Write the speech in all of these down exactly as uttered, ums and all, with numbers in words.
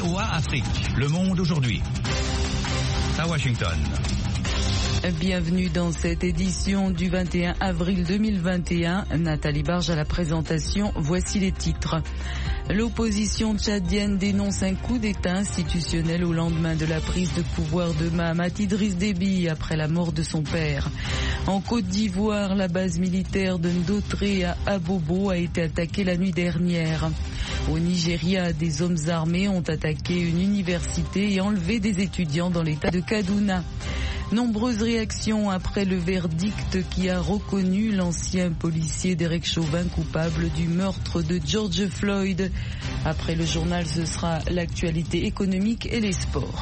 V O A Afrique. Le monde aujourd'hui. À Washington. Bienvenue dans cette édition du vingt et un avril deux mille vingt et un. Nathalie Barge à la présentation. Voici les titres. L'opposition tchadienne dénonce un coup d'État institutionnel au lendemain de la prise de pouvoir de Mahamat Idriss Déby après la mort de son père. En Côte d'Ivoire, la base militaire de Ndotré à Abobo a été attaquée la nuit dernière. Au Nigeria, des hommes armés ont attaqué une université et enlevé des étudiants dans l'état de Kaduna. Nombreuses réactions après le verdict qui a reconnu l'ancien policier Derek Chauvin coupable du meurtre de George Floyd. Après le journal, ce sera l'actualité économique et les sports.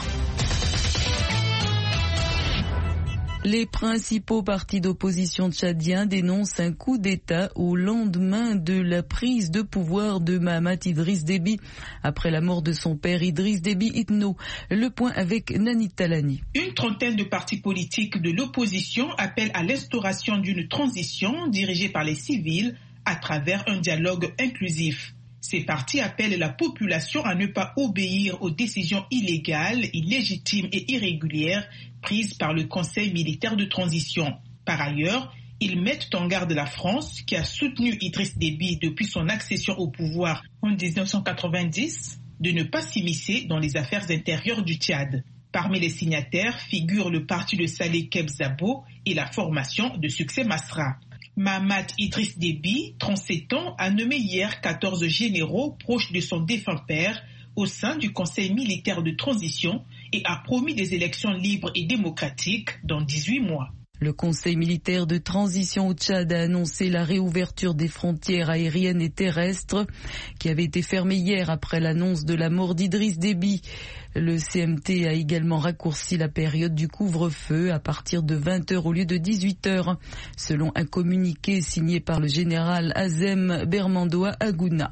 Les principaux partis d'opposition tchadiens dénoncent un coup d'État au lendemain de la prise de pouvoir de Mahamat Idriss Déby après la mort de son père Idriss Déby Itno. Le point avec Nani Talani. Une trentaine de partis politiques de l'opposition appellent à l'instauration d'une transition dirigée par les civils à travers un dialogue inclusif. Ces partis appellent la population à ne pas obéir aux décisions illégales, illégitimes et irrégulières prises par le Conseil militaire de transition. Par ailleurs, ils mettent en garde la France, qui a soutenu Idriss Déby depuis son accession au pouvoir en dix-neuf cent quatre-vingt-dix, de ne pas s'immiscer dans les affaires intérieures du Tchad. Parmi les signataires figurent le parti de Saleh Kebzabo et la formation de Succès Masra. Mahamat Idriss Déby, trente-sept ans, a nommé hier quatorze généraux proches de son défunt père au sein du Conseil militaire de transition et a promis des élections libres et démocratiques dans dix-huit mois. Le Conseil militaire de transition au Tchad a annoncé la réouverture des frontières aériennes et terrestres qui avaient été fermées hier après l'annonce de la mort d'Idriss Déby. Le C M T a également raccourci la période du couvre-feu à partir de vingt heures au lieu de dix-huit heures, selon un communiqué signé par le général Azem Bermandoa Agouna.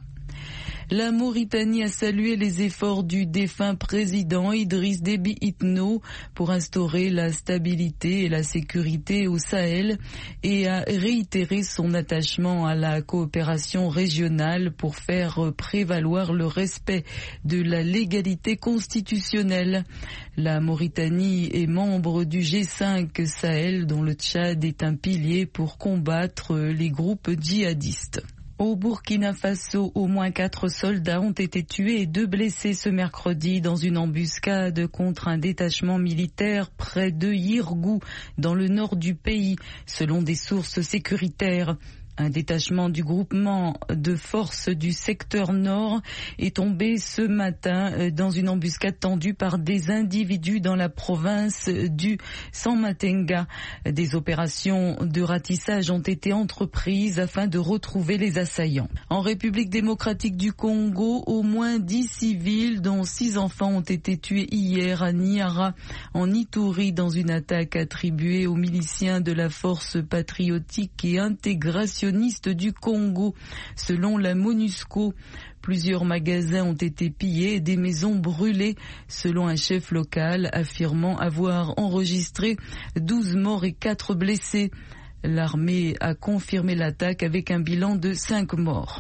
La Mauritanie a salué les efforts du défunt président Idriss Déby Itno pour instaurer la stabilité et la sécurité au Sahel et a réitéré son attachement à la coopération régionale pour faire prévaloir le respect de la légalité constitutionnelle. La Mauritanie est membre du G cinq Sahel dont le Tchad est un pilier pour combattre les groupes djihadistes. Au Burkina Faso, au moins quatre soldats ont été tués et deux blessés ce mercredi dans une embuscade contre un détachement militaire près de Yirgou, dans le nord du pays, selon des sources sécuritaires. Un détachement du groupement de forces du secteur nord est tombé ce matin dans une embuscade tendue par des individus dans la province du Sanmatenga. Des opérations de ratissage ont été entreprises afin de retrouver les assaillants. En République démocratique du Congo, au moins dix civils, dont six enfants, ont été tués hier à Niara, en Ituri, dans une attaque attribuée aux miliciens de la force patriotique et intégration du Congo, selon la MONUSCO. Plusieurs magasins ont été pillés et des maisons brûlées, selon un chef local affirmant avoir enregistré douze morts et quatre blessés. L'armée a confirmé l'attaque avec un bilan de cinq morts.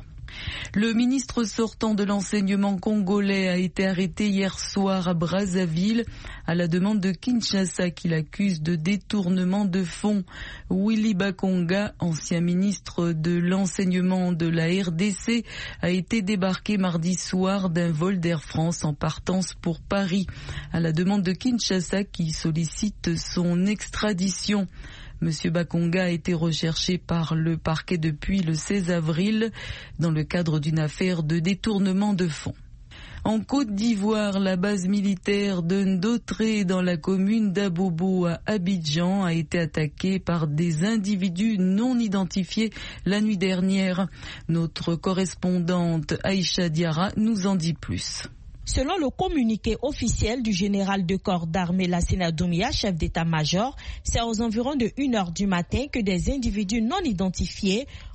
Le ministre sortant de l'enseignement congolais a été arrêté hier soir à Brazzaville à la demande de Kinshasa qui l'accuse de détournement de fonds. Willy Bakonga, ancien ministre de l'enseignement de la R D C, a été débarqué mardi soir d'un vol d'Air France en partance pour Paris à la demande de Kinshasa qui sollicite son extradition. Monsieur Bakonga a été recherché par le parquet depuis le seize avril dans le cadre d'une affaire de détournement de fonds. En Côte d'Ivoire, la base militaire de Ndotré dans la commune d'Abobo à Abidjan a été attaquée par des individus non identifiés la nuit dernière. Notre correspondante Aïcha Diarra nous en dit plus. Selon le communiqué officiel du général de corps d'armée Lassina Doumbia, chef d'état-major, c'est aux environs de une heure du matin que des individus non identifiés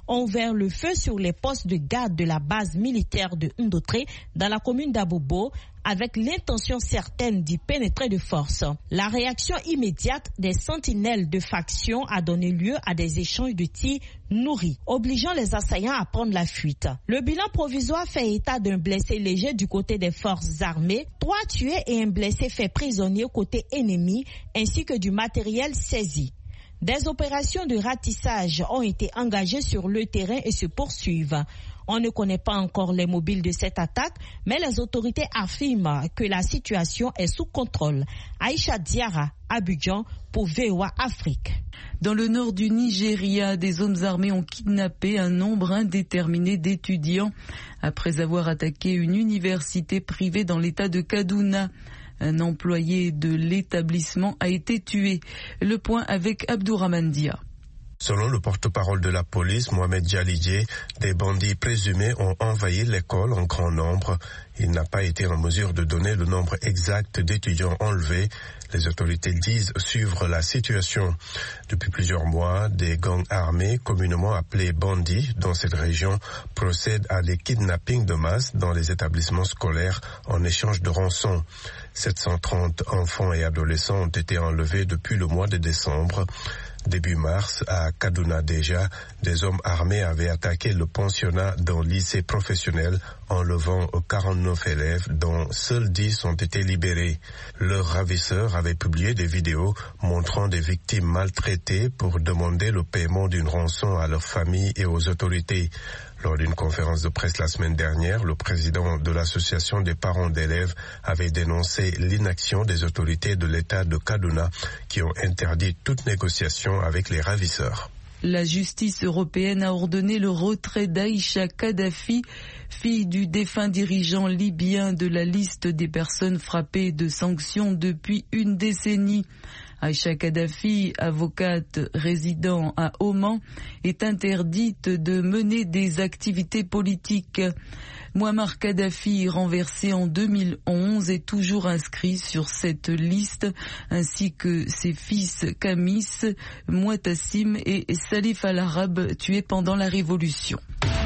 ont ouvert le feu sur les postes de garde de la base militaire de Ndotré dans la commune d'Abobo, avec l'intention certaine d'y pénétrer de force. La réaction immédiate des sentinelles de faction a donné lieu à des échanges de tirs nourris, obligeant les assaillants à prendre la fuite. Le bilan provisoire fait état d'un blessé léger du côté des forces armées, trois tués et un blessé fait prisonnier côté ennemi, ainsi que du matériel saisi. Des opérations de ratissage ont été engagées sur le terrain et se poursuivent. On ne connaît pas encore les mobiles de cette attaque, mais les autorités affirment que la situation est sous contrôle. Aïcha Diara, Abidjan, pour V O A Afrique. Dans le nord du Nigeria, des hommes armés ont kidnappé un nombre indéterminé d'étudiants après avoir attaqué une université privée dans l'état de Kaduna. Un employé de l'établissement a été tué. Le point avec Abdourahmane Dia. Selon le porte-parole de la police, Mohamed Jalidje, des bandits présumés ont envahi l'école en grand nombre. Il n'a pas été en mesure de donner le nombre exact d'étudiants enlevés. Les autorités disent suivre la situation. Depuis plusieurs mois, des gangs armés, communément appelés bandits, dans cette région, procèdent à des kidnappings de masse dans les établissements scolaires en échange de rançons. sept cent trente enfants et adolescents ont été enlevés depuis le mois de décembre. Début mars, à Kaduna déjà, des hommes armés avaient attaqué le pensionnat d'un lycée professionnel, enlevant quarante-neuf élèves, dont seuls dix ont été libérés. Leurs ravisseurs avaient publié des vidéos montrant des victimes maltraitées pour demander le paiement d'une rançon à leurs familles et aux autorités. Lors d'une conférence de presse la semaine dernière, le président de l'association des parents d'élèves avait dénoncé l'inaction des autorités de l'État de Kaduna qui ont interdit toute négociation avec les ravisseurs. La justice européenne a ordonné le retrait d'Aïcha Kadhafi, fille du défunt dirigeant libyen, de la liste des personnes frappées de sanctions depuis une décennie. Aïcha Kadhafi, avocate résidant à Oman, est interdite de mener des activités politiques. Muammar Kadhafi, renversé en deux mille onze, est toujours inscrit sur cette liste, ainsi que ses fils Kamis, Mouatassim et Salif al-Arab, tués pendant la Révolution.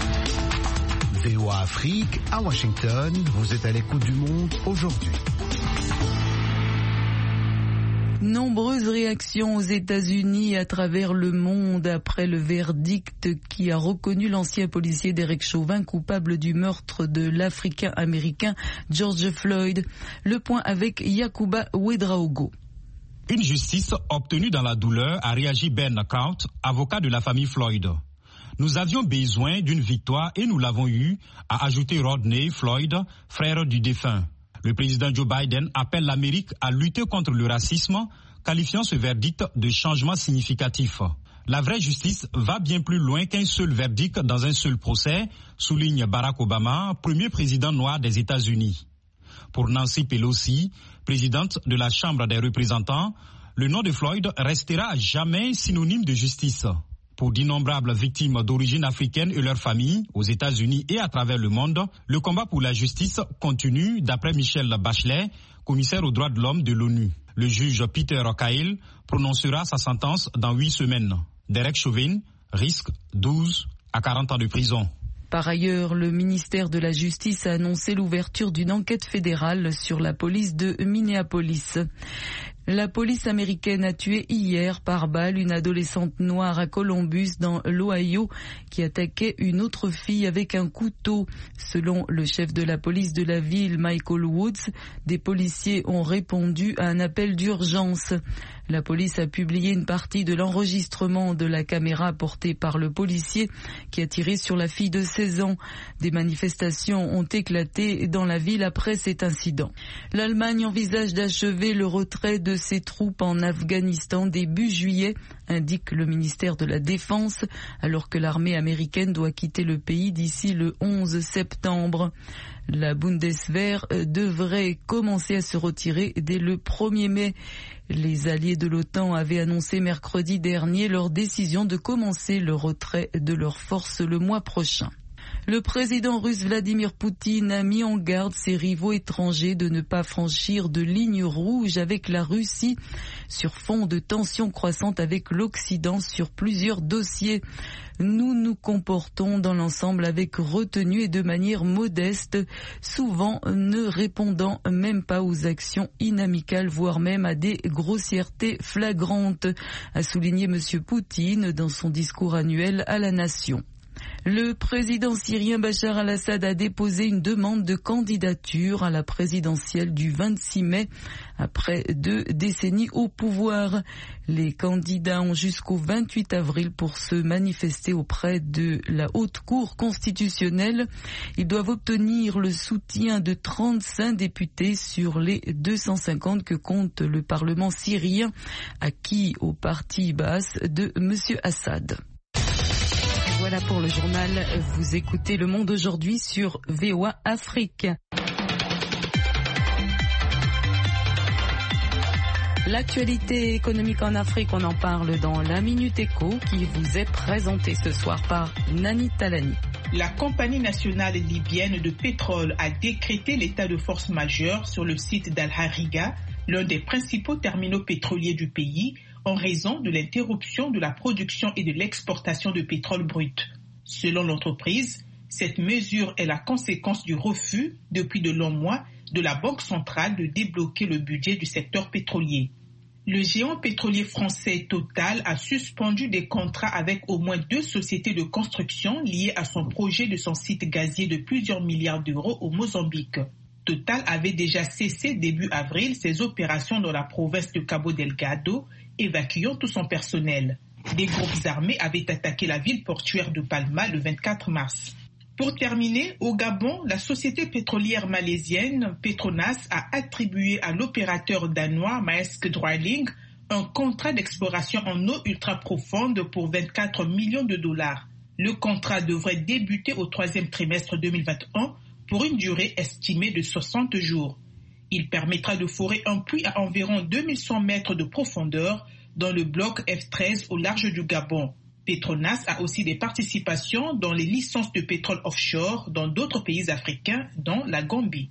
V O A Afrique, à Washington, vous êtes à l'écoute du monde aujourd'hui. Nombreuses réactions aux États-Unis et à travers le monde après le verdict qui a reconnu l'ancien policier Derek Chauvin coupable du meurtre de l'Africain-Américain George Floyd. Le point avec Yacouba Ouedraogo. Une justice obtenue dans la douleur, a réagi Ben Kraut, avocat de la famille Floyd. Nous avions besoin d'une victoire et nous l'avons eue, a ajouté Rodney Floyd, frère du défunt. Le président Joe Biden appelle l'Amérique à lutter contre le racisme, qualifiant ce verdict de changement significatif. La vraie justice va bien plus loin qu'un seul verdict dans un seul procès, souligne Barack Obama, premier président noir des États-Unis. Pour Nancy Pelosi, présidente de la Chambre des représentants, le nom de Floyd restera à jamais synonyme de justice. Pour d'innombrables victimes d'origine africaine et leurs familles, aux États-Unis et à travers le monde, le combat pour la justice continue, d'après Michelle Bachelet, commissaire aux droits de l'homme de l'ONU. Le juge Peter Cahill prononcera sa sentence dans huit semaines. Derek Chauvin risque douze à quarante ans de prison. Par ailleurs, le ministère de la Justice a annoncé l'ouverture d'une enquête fédérale sur la police de Minneapolis. La police américaine a tué hier par balle une adolescente noire à Columbus dans l'Ohio qui attaquait une autre fille avec un couteau. Selon le chef de la police de la ville, Michael Woods, des policiers ont répondu à un appel d'urgence. La police a publié une partie de l'enregistrement de la caméra portée par le policier qui a tiré sur la fille de seize ans. Des manifestations ont éclaté dans la ville après cet incident. L'Allemagne envisage d'achever le retrait de ses troupes en Afghanistan début juillet, indique le ministère de la Défense, alors que l'armée américaine doit quitter le pays d'ici le onze septembre. La Bundeswehr devrait commencer à se retirer dès le premier mai. Les alliés de l'OTAN avaient annoncé mercredi dernier leur décision de commencer le retrait de leurs forces le mois prochain. Le président russe Vladimir Poutine a mis en garde ses rivaux étrangers de ne pas franchir de ligne rouge avec la Russie sur fond de tensions croissantes avec l'Occident sur plusieurs dossiers. Nous nous comportons dans l'ensemble avec retenue et de manière modeste, souvent ne répondant même pas aux actions inamicales, voire même à des grossièretés flagrantes, a souligné M. Poutine dans son discours annuel à la nation. Le président syrien Bachar al-Assad a déposé une demande de candidature à la présidentielle du vingt-six mai après deux décennies au pouvoir. Les candidats ont jusqu'au vingt-huit avril pour se manifester auprès de la Haute Cour constitutionnelle. Ils doivent obtenir le soutien de trente-cinq députés sur les deux cent cinquante que compte le Parlement syrien, acquis au parti basse de M. Assad. Voilà pour le journal. Vous écoutez Le Monde aujourd'hui sur V O A Afrique. L'actualité économique en Afrique, on en parle dans la Minute Éco qui vous est présentée ce soir par Nani Talani. La compagnie nationale libyenne de pétrole a décrété l'état de force majeure sur le site d'Al-Hariga, l'un des principaux terminaux pétroliers du pays, en raison de l'interruption de la production et de l'exportation de pétrole brut. Selon l'entreprise, cette mesure est la conséquence du refus, depuis de longs mois, de la Banque centrale de débloquer le budget du secteur pétrolier. Le géant pétrolier français Total a suspendu des contrats avec au moins deux sociétés de construction liées à son projet de son site gazier de plusieurs milliards d'euros au Mozambique. Total avait déjà cessé début avril ses opérations dans la province de Cabo Delgado, évacuant tout son personnel. Des groupes armés avaient attaqué la ville portuaire de Palma le vingt-quatre mars. Pour terminer, au Gabon, la société pétrolière malaisienne Petronas a attribué à l'opérateur danois Maersk Drilling un contrat d'exploration en eau ultra profonde pour vingt-quatre millions de dollars. Le contrat devrait débuter au troisième trimestre deux mille vingt et un pour une durée estimée de soixante jours. Il permettra de forer un puits à environ deux mille cent mètres de profondeur dans le bloc F treize au large du Gabon. Petronas a aussi des participations dans les licences de pétrole offshore dans d'autres pays africains, dont la Gambie.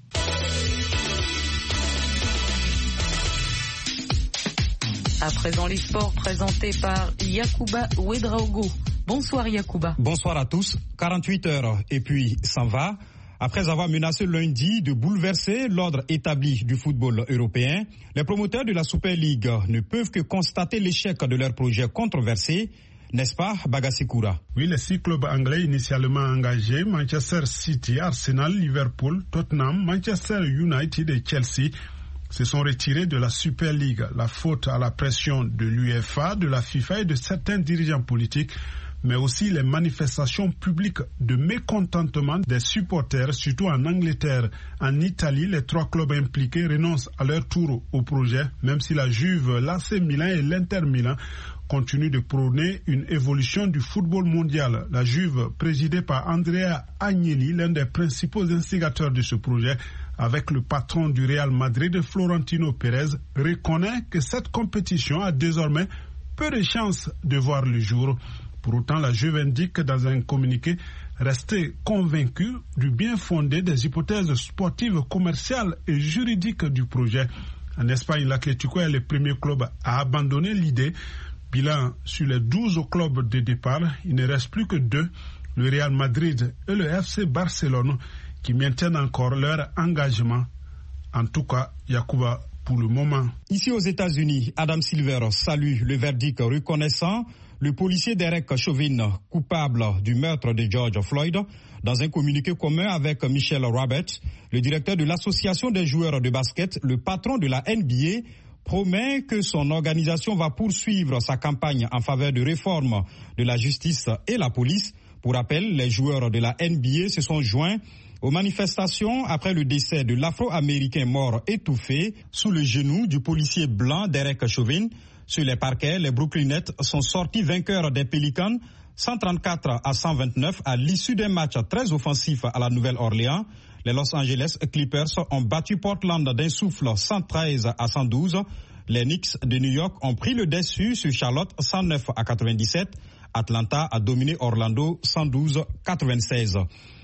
À présent, les sports présentés par Yacouba Ouedraogo. Bonsoir Yacouba. Bonsoir à tous. quarante-huit heures et puis s'en va. Après avoir menacé lundi de bouleverser l'ordre établi du football européen, les promoteurs de la Super League ne peuvent que constater l'échec de leur projet controversé. N'est-ce pas, Bagasikoura? Oui, les six clubs anglais initialement engagés, Manchester City, Arsenal, Liverpool, Tottenham, Manchester United et Chelsea, se sont retirés de la Super League. La faute à la pression de l'UEFA, de la FIFA et de certains dirigeants politiques, mais aussi les manifestations publiques de mécontentement des supporters, surtout en Angleterre. En Italie, les trois clubs impliqués renoncent à leur tour au projet, même si la Juve, l'A C Milan et l'Inter Milan continuent de prôner une évolution du football mondial. La Juve, présidée par Andrea Agnelli, l'un des principaux instigateurs de ce projet, avec le patron du Real Madrid, Florentino Pérez, reconnaît que cette compétition a désormais peu de chances de voir le jour. Pour autant, la Juve indique dans un communiqué rester convaincue du bien fondé des hypothèses sportives, commerciales et juridiques du projet. En Espagne, l'Atlético est le premier club à abandonner l'idée. Bilan sur les douze clubs de départ, il ne reste plus que deux, le Real Madrid et le F C Barcelone, qui maintiennent encore leur engagement. En tout cas, Yacouba, pour le moment. Ici aux États-Unis, Adam Silver salue le verdict reconnaissant le policier Derek Chauvin coupable du meurtre de George Floyd. Dans un communiqué commun avec Michelle Roberts, le directeur de l'association des joueurs de basket, le patron de la N B A, promet que son organisation va poursuivre sa campagne en faveur de réforme de la justice et la police. Pour rappel, les joueurs de la N B A se sont joints aux manifestations après le décès de l'Afro-Américain mort étouffé sous le genou du policier blanc Derek Chauvin. Sur les parquets, les Brooklyn Nets sont sortis vainqueurs des Pelicans cent trente-quatre à cent vingt-neuf à l'issue d'un match très offensif à la Nouvelle-Orléans. Les Los Angeles Clippers ont battu Portland d'un souffle cent treize à cent douze. Les Knicks de New York ont pris le dessus sur Charlotte cent neuf à quatre-vingt-dix-sept. Atlanta a dominé Orlando cent douze à quatre-vingt-seize.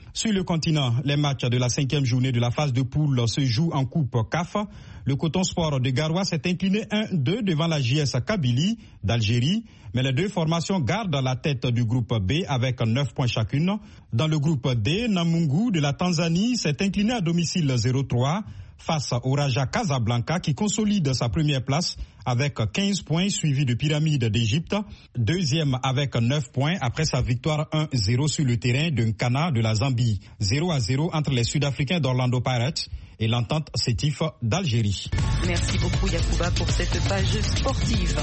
Sur le continent, les matchs de la cinquième journée de la phase de poule se jouent en Coupe C A F. Le Coton Sport de Garoua s'est incliné un deux devant la J S Kabylie d'Algérie, mais les deux formations gardent la tête du groupe B avec neuf points chacune. Dans le groupe D, Namungu de la Tanzanie s'est incliné à domicile zéro trois face au Raja Casablanca qui consolide sa première place avec quinze points, suivi de Pyramide d'Égypte, deuxième avec neuf points après sa victoire un zéro sur le terrain de Nkana de la Zambie. zéro à zéro entre les Sud-Africains d'Orlando Pirates et l'Entente Sétif d'Algérie. Merci beaucoup Yacouba pour cette page sportive.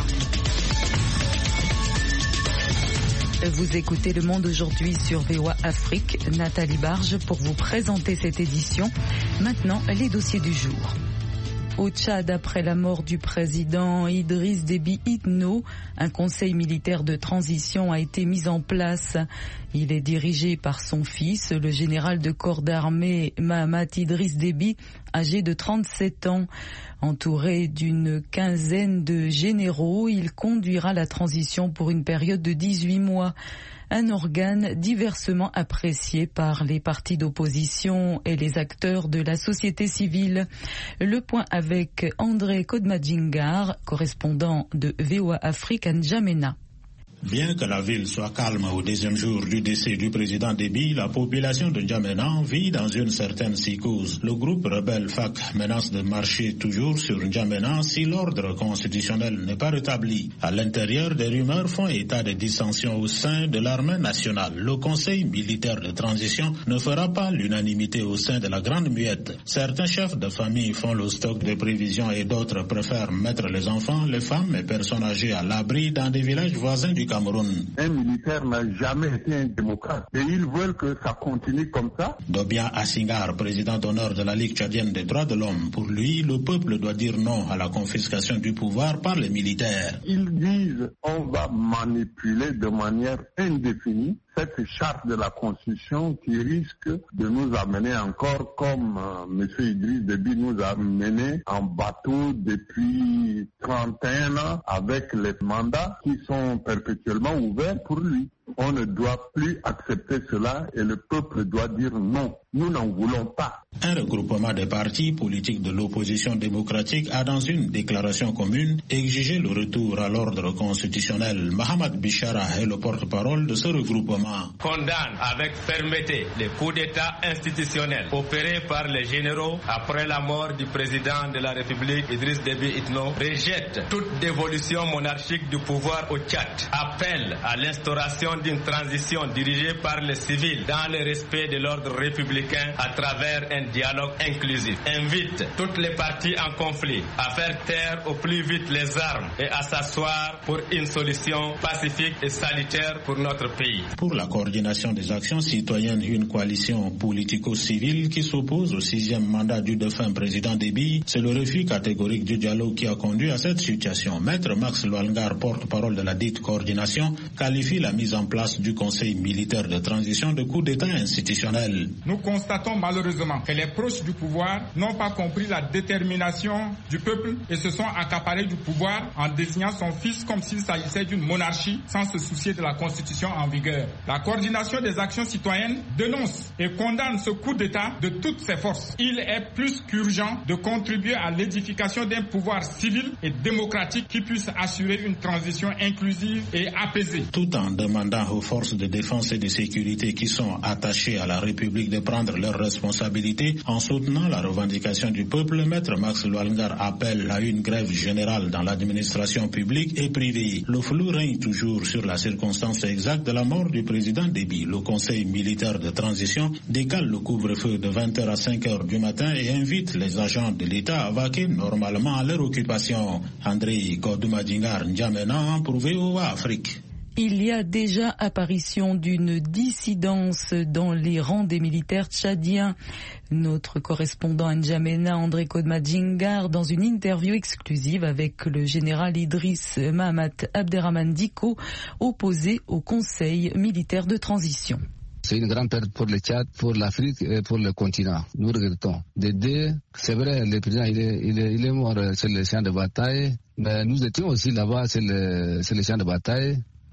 Vous écoutez Le Monde aujourd'hui sur V O A Afrique. Nathalie Barge pour vous présenter cette édition. Maintenant, les dossiers du jour. Au Tchad, après la mort du président Idriss Déby Itno, un conseil militaire de transition a été mis en place. Il est dirigé par son fils, le général de corps d'armée Mahamat Idriss Déby, âgé de trente-sept ans. Entouré d'une quinzaine de généraux, il conduira la transition pour une période de dix-huit mois. Un organe diversement apprécié par les partis d'opposition et les acteurs de la société civile. Le point avec André Kodmadjingar, correspondant de V O A Afrique à N'Djamena. Bien que la ville soit calme au deuxième jour du décès du président Déby, la population de N'Djamena vit dans une certaine psychose. Le groupe rebelle F A C menace de marcher toujours sur N'Djamena si l'ordre constitutionnel n'est pas rétabli. À l'intérieur, des rumeurs font état de dissensions au sein de l'armée nationale. Le conseil militaire de transition ne fera pas l'unanimité au sein de la Grande Muette. Certains chefs de famille font le stock de prévisions et d'autres préfèrent mettre les enfants, les femmes et personnes âgées à l'abri dans des villages voisins du Cameroun. Un militaire n'a jamais été un démocrate et ils veulent que ça continue comme ça. Dobia Assingar, président d'honneur de la Ligue tchadienne des droits de l'homme, pour lui, le peuple doit dire non à la confiscation du pouvoir par les militaires. Ils disent on va manipuler de manière indéfinie cette charte de la Constitution qui risque de nous amener encore comme euh, M. Idriss Déby nous a mené en bateau depuis trente et un ans avec les mandats qui sont perpétuellement ouverts pour lui. On ne doit plus accepter cela et le peuple doit dire non. Nous n'en voulons pas. Un regroupement des partis politiques de l'opposition démocratique a dans une déclaration commune exigé le retour à l'ordre constitutionnel. Mohamed Bichara est le porte-parole de ce regroupement. Condamne avec fermeté les coups d'État institutionnels opérés par les généraux après la mort du président de la République Idriss Déby Itno. Rejette toute dévolution monarchique du pouvoir au Tchad. Appelle à l'instauration d'une transition dirigée par les civils dans le respect de l'ordre républicain à travers un dialogue inclusif. Invite toutes les parties en conflit à faire taire au plus vite les armes et à s'asseoir pour une solution pacifique et sanitaire pour notre pays. Pour la coordination des actions citoyennes, une coalition politico-civile qui s'oppose au sixième mandat du défunt président Déby, c'est le refus catégorique du dialogue qui a conduit à cette situation. Maître Max Loalngar, porte-parole de la dite coordination, qualifie la mise en place du Conseil militaire de transition de coup d'État institutionnel. Nous constatons malheureusement que les proches du pouvoir n'ont pas compris la détermination du peuple et se sont accaparés du pouvoir en désignant son fils comme s'il s'agissait d'une monarchie sans se soucier de la constitution en vigueur. La coordination des actions citoyennes dénonce et condamne ce coup d'État de toutes ses forces. Il est plus qu'urgent de contribuer à l'édification d'un pouvoir civil et démocratique qui puisse assurer une transition inclusive et apaisée. Tout en demandant aux forces de défense et de sécurité qui sont attachées à la République de prendre leurs responsabilités, en soutenant la revendication du peuple, Maître Max Loalngar appelle à une grève générale dans l'administration publique et privée. Le flou règne toujours sur la circonstance exacte de la mort du président Déby. Le Conseil militaire de transition décale le couvre-feu de vingt heures à cinq heures du matin et invite les agents de l'État à vaquer normalement à leur occupation. André Kodmadjingar, N'Djamena pour V O A Afrique. Il y a déjà apparition d'une dissidence dans les rangs des militaires tchadiens. Notre correspondant à N'Djamena, André Kodmadjingar, dans une interview exclusive avec le général Idriss Mahamat Abderrahmane Dicko, opposé au Conseil militaire de transition. C'est une grande perte pour le Tchad, pour l'Afrique et pour le continent. Nous regrettons. Des deux, c'est vrai, le président il est, il est, il est mort sur le champ de bataille, mais nous étions aussi là-bas sur le, sur le champ de bataille.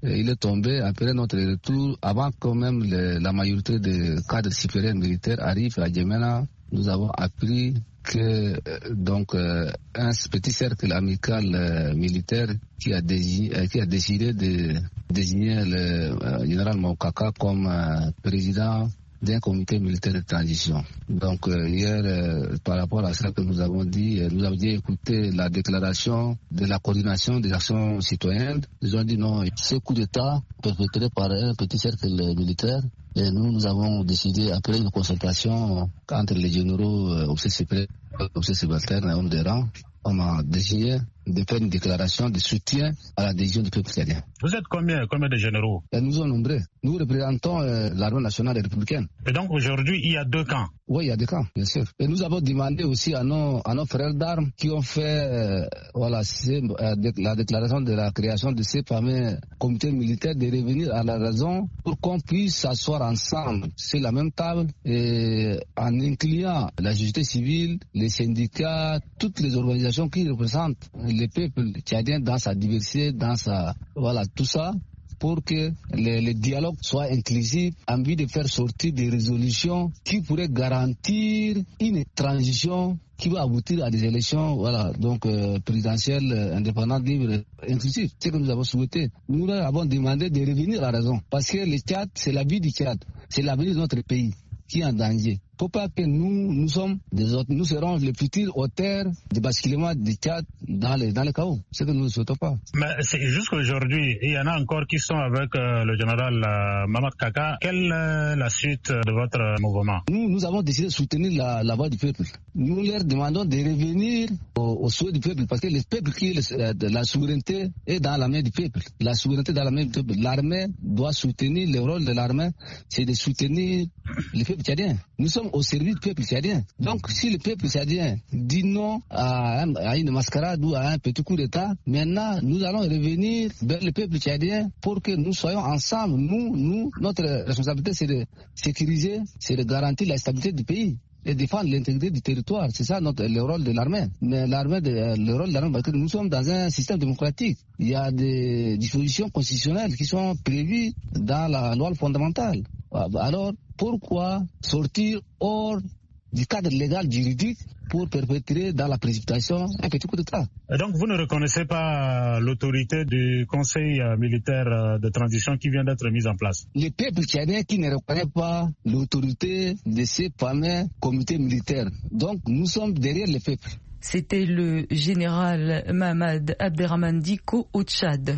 il est tombé après notre retour, avant quand même le, la majorité des cadres supérieurs militaires arrivent à Djamena. Nous avons appris que donc euh, un petit cercle amical euh, militaire qui a, désigné, euh, qui a décidé de désigner le euh, général Moukaka comme euh, président d'un comité militaire de transition. Donc euh, hier, euh, par rapport à ça que nous avons dit, euh, nous avons dit écouter la déclaration de la coordination des actions citoyennes. Ils ont dit non, ce coup d'État perpétré par un petit cercle militaire. Et nous, nous avons décidé, après une consultation entre les généraux, euh, officiers supérieurs, officiers subalternes et hommes de rang, on a décidé de faire une déclaration de soutien à la décision du peuple tchadien. Vous êtes combien, combien de généraux? Et nous sommes nombreux. Nous représentons euh, l'armée nationale républicaine. Et donc aujourd'hui, il y a deux camps? Oui, il y a deux camps, bien sûr. Et nous avons demandé aussi à nos, à nos frères d'armes qui ont fait euh, voilà, euh, la déclaration de la création de ces fameux comités militaires de revenir à la raison pour qu'on puisse s'asseoir ensemble sur la même table et en incluant la société civile, les syndicats, toutes les organisations qui représentent le peuple tchadien dans sa diversité, dans sa... Voilà, tout ça pour que le, le dialogue soit inclusif, en vue de faire sortir des résolutions qui pourraient garantir une transition qui va aboutir à des élections, voilà, donc euh, présidentielles, euh, indépendantes, libres, inclusives. C'est ce que nous avons souhaité. Nous leur avons demandé de revenir à la raison, parce que le Tchad, c'est la vie du Tchad, c'est l'avenir de notre pays qui est en danger. Il ne faut pas que nous, nous sommes des autres, nous serons les futurs auteurs du basculement du Tchad dans le, dans le chaos. C'est ce que nous ne souhaitons pas. Mais c'est jusqu'à aujourd'hui, il y en a encore qui sont avec euh, le général euh, Mamad Kaka. Quelle est la suite de votre mouvement? Nous, nous avons décidé de soutenir la, la voix du peuple. Nous leur demandons de revenir au, au souhait du peuple, parce que le peuple qui est le, la souveraineté est dans la main du peuple. La souveraineté est dans la main du peuple. L'armée doit soutenir, le rôle de l'armée, c'est de soutenir le peuple tchadien. Nous sommes au service du peuple tchadien. Donc, si le peuple tchadien dit non à, un, à une mascarade ou à un petit coup d'État, maintenant, nous allons revenir vers le peuple tchadien pour que nous soyons ensemble. Nous, nous, notre responsabilité, c'est de sécuriser, c'est de garantir la stabilité du pays et défendre l'intégrité du territoire. C'est ça notre, le rôle de l'armée. Mais l'armée, de, le rôle de l'armée, parce que nous sommes dans un système démocratique. Il y a des dispositions constitutionnelles qui sont prévues dans la loi fondamentale. Alors, pourquoi sortir hors du cadre légal juridique pour perpétrer dans la précipitation un petit coup d'État? Et donc vous ne reconnaissez pas l'autorité du Conseil militaire de transition qui vient d'être mise en place? Le peuple tchadien qui ne reconnaît pas l'autorité de ces fameux comités militaires. Donc nous sommes derrière le peuple. C'était le général Mamad Abderrahmane Dicko au Tchad.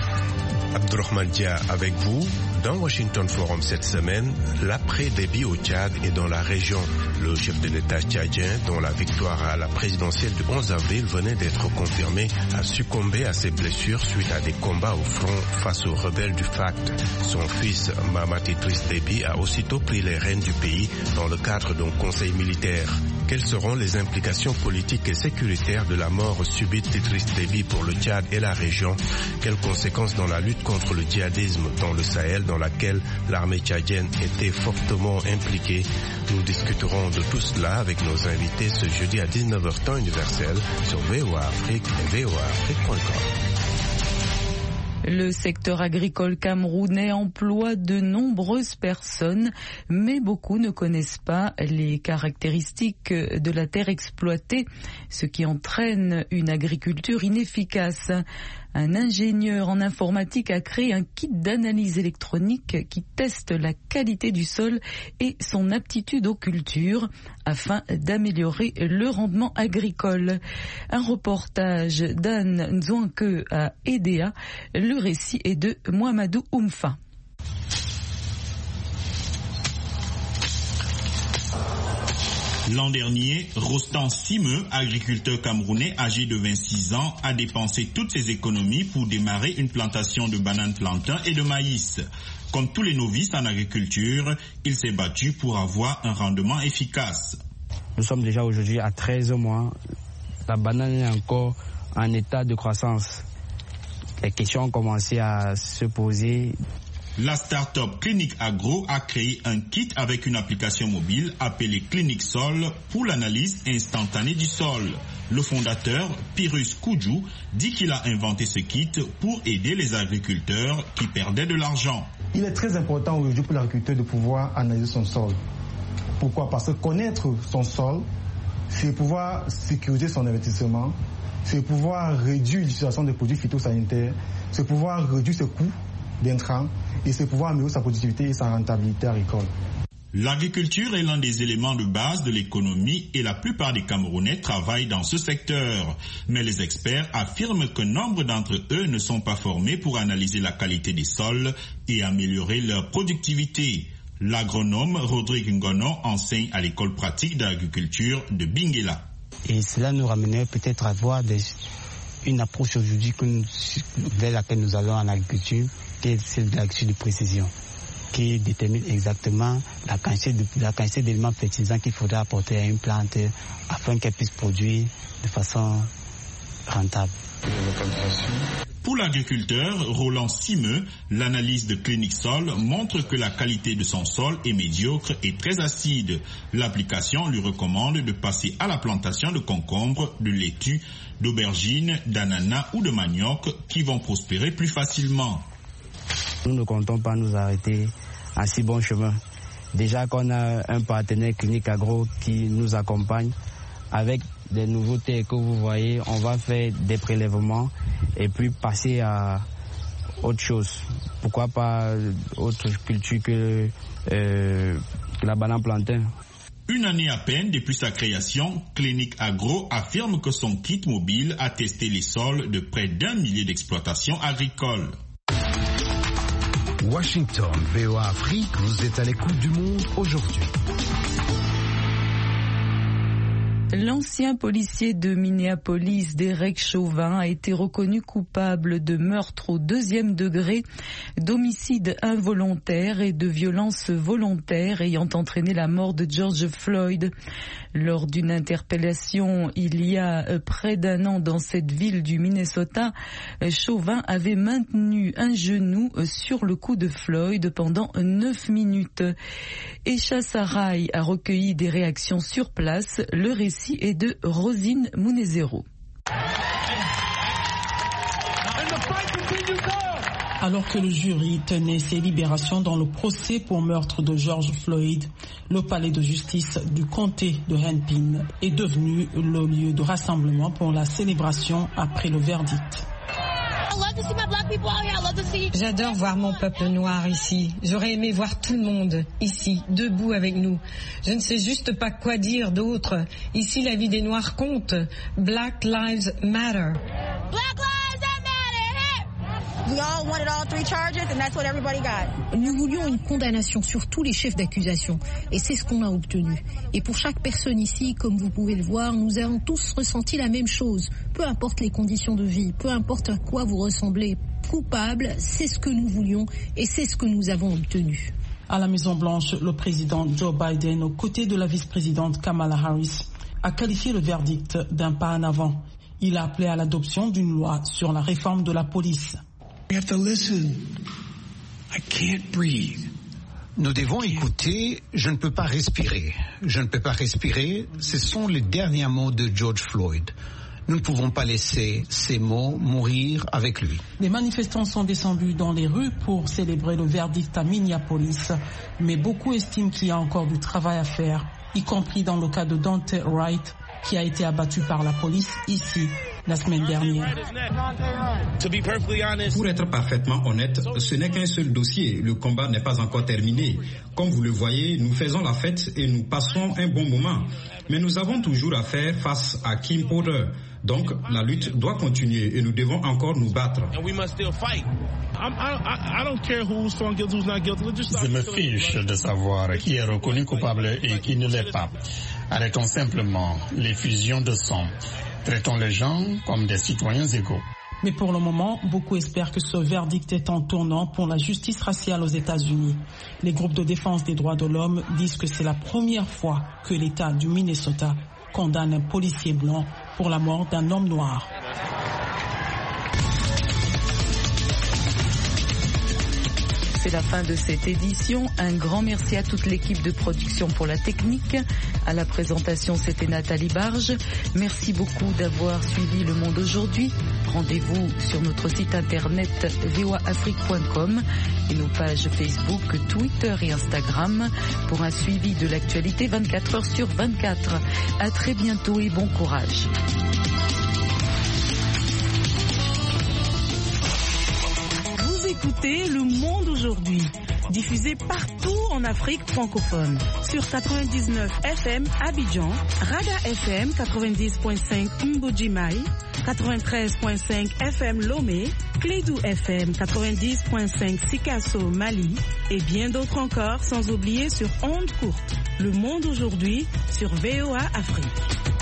Abdourahmane Dia avec vous. Dans Washington Forum cette semaine, l'après-débit au Tchad et dans la région. Le chef de l'État tchadien, dont la victoire à la présidentielle du onze avril venait d'être confirmée, a succombé à ses blessures suite à des combats au front face aux rebelles du F A C T. Son fils, Mahamat Idriss Déby, a aussitôt pris les rênes du pays dans le cadre d'un conseil militaire. Quelles seront les implications politiques et sécuritaires de la mort subite d'Idriss Déby pour le Tchad et la région? Quelles conséquences dans la lutte contre le djihadisme dans le Sahel, dans laquelle l'armée tchadienne était fortement impliquée? Nous discuterons de tout cela avec nos invités ce jeudi à dix-neuf heures temps universel sur V O A Afrique et V O A Afrique point com. Le secteur agricole camerounais emploie de nombreuses personnes, mais beaucoup ne connaissent pas les caractéristiques de la terre exploitée, ce qui entraîne une agriculture inefficace. Un ingénieur en informatique a créé un kit d'analyse électronique qui teste la qualité du sol et son aptitude aux cultures afin d'améliorer le rendement agricole. Un reportage d'Anne Nzouanke à Edea. Le récit est de Mohamedou Oumfa. L'an dernier, Rostan Simeux, agriculteur camerounais âgé de vingt-six ans, a dépensé toutes ses économies pour démarrer une plantation de bananes plantains et de maïs. Comme tous les novices en agriculture, il s'est battu pour avoir un rendement efficace. Nous sommes déjà aujourd'hui à treize mois. La banane est encore en état de croissance. Les questions ont commencé à se poser. La start-up Clinique Agro a créé un kit avec une application mobile appelée Clinique Sol pour l'analyse instantanée du sol. Le fondateur, Pyrrhus Koudjou, dit qu'il a inventé ce kit pour aider les agriculteurs qui perdaient de l'argent. Il est très important aujourd'hui pour l'agriculteur de pouvoir analyser son sol. Pourquoi? Parce que connaître son sol, c'est pouvoir sécuriser son investissement, c'est pouvoir réduire l'utilisation des produits phytosanitaires, c'est pouvoir réduire ses coûts d'intrants et c'est pouvoir améliorer sa productivité et sa rentabilité agricole. L'agriculture est l'un des éléments de base de l'économie et la plupart des Camerounais travaillent dans ce secteur. Mais les experts affirment que nombre d'entre eux ne sont pas formés pour analyser la qualité des sols et améliorer leur productivité. L'agronome Rodrigue Ngono enseigne à l'école pratique d'agriculture de Bingela. Et cela nous ramenait peut-être à voir des, une approche aujourd'hui que nous, vers laquelle nous allons en agriculture, qui est celle de l'agriculture de précision, qui détermine exactement la quantité, de, la quantité d'éléments fertilisants qu'il faudra apporter à une plante afin qu'elle puisse produire de façon rentable. Pour l'agriculteur Roland Simeux, l'analyse de Clinique Sol montre que la qualité de son sol est médiocre et très acide. L'application lui recommande de passer à la plantation de concombres, de laitue, d'aubergines, d'ananas ou de manioc qui vont prospérer plus facilement. Nous ne comptons pas nous arrêter à si bon chemin. Déjà qu'on a un partenaire Clinique Agro qui nous accompagne avec des nouveautés que vous voyez, on va faire des prélèvements et puis passer à autre chose. Pourquoi pas autre culture que, euh, que la banane plantain. Une année à peine depuis sa création, Clinique Agro affirme que son kit mobile a testé les sols de près d'un millier d'exploitations agricoles. Washington, V O A Afrique, vous êtes à l'écoute du monde aujourd'hui. L'ancien policier de Minneapolis, Derek Chauvin, a été reconnu coupable de meurtre au deuxième degré, d'homicide involontaire et de violence volontaire ayant entraîné la mort de George Floyd. Lors d'une interpellation il y a près d'un an dans cette ville du Minnesota, Chauvin avait maintenu un genou sur le cou de Floyd pendant neuf minutes. Esha Sarai a recueilli des réactions sur place. Le récit est de Rosine Munezero. Alors que le jury tenait ses libérations dans le procès pour meurtre de George Floyd, le palais de justice du comté de Hennepin est devenu le lieu de rassemblement pour la célébration après le verdict. J'adore voir mon peuple noir ici. J'aurais aimé voir tout le monde ici, debout avec nous. Je ne sais juste pas quoi dire d'autre. Ici, la vie des Noirs compte. Black Lives Matter. Black Lives We all wanted all three charges, and that's what everybody got. Nous voulions une condamnation sur tous les chefs d'accusation, et c'est ce qu'on a obtenu. Et pour chaque personne ici, comme vous pouvez le voir, nous avons tous ressenti la même chose. Peu importe les conditions de vie, peu importe à quoi vous ressemblez, coupable, c'est ce que nous voulions, et c'est ce que nous avons obtenu. À la Maison-Blanche, le président Joe Biden, aux côtés de la vice-présidente Kamala Harris, a qualifié le verdict d'un pas en avant. Il a appelé à l'adoption d'une loi sur la réforme de la police. We have to listen. I can't breathe. Nous devons écouter. Je ne peux pas respirer. Je ne peux pas respirer. Ce sont les derniers mots de George Floyd. Nous ne pouvons pas laisser ces mots mourir avec lui. Les manifestants sont descendus dans les rues pour célébrer le verdict à Minneapolis, mais beaucoup estiment qu'il y a encore du travail à faire, y compris dans le cas de Dante Wright, qui a été abattu par la police ici la semaine dernière. Pour être parfaitement honnête, ce n'est qu'un seul dossier. Le combat n'est pas encore terminé. Comme vous le voyez, nous faisons la fête et nous passons un bon moment. Mais nous avons toujours à faire face à Kim Porter. Donc, la lutte doit continuer et nous devons encore nous battre. Je me fiche de savoir qui est reconnu coupable et qui ne l'est pas. Arrêtons simplement les fusions de sang. Traitons les gens comme des citoyens égaux. Mais pour le moment, beaucoup espèrent que ce verdict est un tournant pour la justice raciale aux États-Unis. Les groupes de défense des droits de l'homme disent que c'est la première fois que l'État du Minnesota condamne un policier blanc pour la mort d'un homme noir. c'est la fin de cette édition. Un grand merci à toute l'équipe de production pour la technique. À la présentation, c'était Nathalie Barge. Merci beaucoup d'avoir suivi Le Monde aujourd'hui. Rendez-vous sur notre site internet v o a afrique point com et nos pages Facebook, Twitter et Instagram pour un suivi de l'actualité vingt-quatre heures sur vingt-quatre. À très bientôt et bon courage. Vous écoutez Le Monde aujourd'hui, diffusé partout en Afrique francophone, sur quatre-vingt-dix-neuf F M Abidjan, Raga F M quatre-vingt-dix point cinq Mbujimai, quatre-vingt-treize point cinq F M Lomé, Clédou F M quatre-vingt-dix point cinq Sikasso Mali et bien d'autres encore, sans oublier sur ondes courtes. Le Monde aujourd'hui sur V O A Afrique.